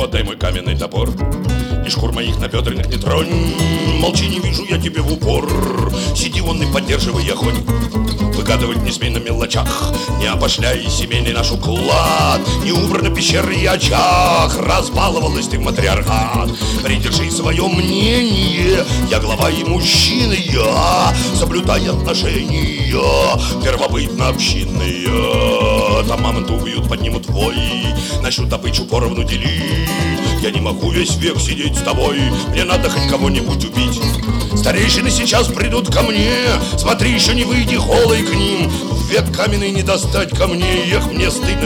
отдай мой каменный топор, и шкур моих напедренных не тронь. Молчи, не вижу я тебе в упор. Сиди вон и поддерживай огонь. Выгадывать не смей на мелочах, не опошляй семейный наш уклад. Не убраны пещеры и очаг, разбаловалась ты в матриархат. Придержи свое мнение, я глава и мужчина, я соблюдай отношения первобытно-общинные. Там мамонты убьют, поднимут вой, начнут добычу поровну делить. Я не могу весь век сидеть с тобой, мне надо хоть кого-нибудь убить. Старейшины сейчас придут ко мне, смотри, еще не выйди холой к ним. В век каменный не достать ко мне, эх, мне стыдно